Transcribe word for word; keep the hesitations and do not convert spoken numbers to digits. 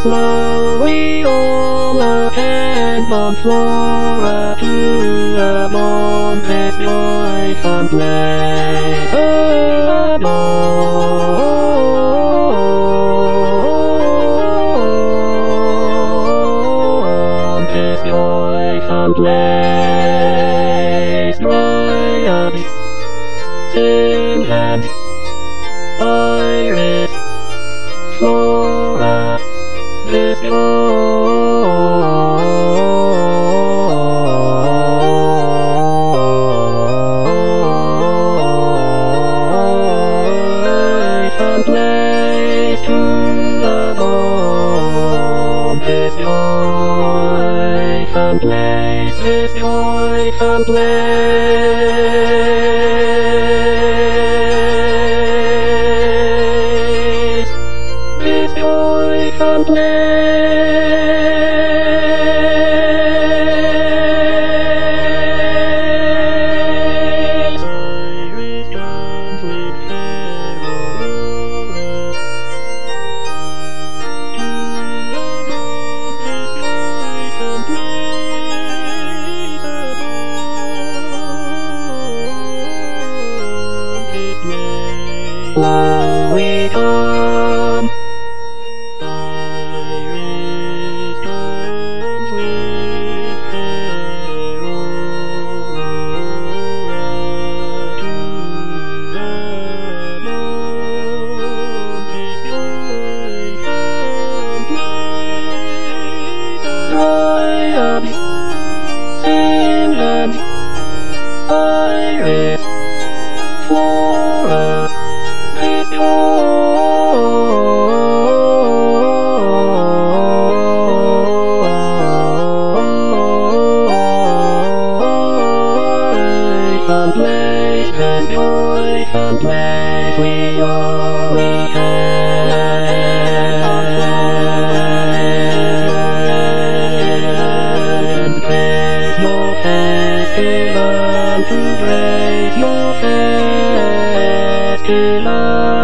Flow we all attend on Flora to among this joyful place among this joyful place. Dryad, Finland, Iris, Flora, this joyful place to among this joyful place, this joyful place, this joyful place. Iris comes with her aurora to among this joyful place, among this place. Now we come. Iris comes with her aurora to among this joyful place. Dryad, Finland, Iris, Flora, this joyful place, this joyful place we all we can praise your festival, to praise your festival.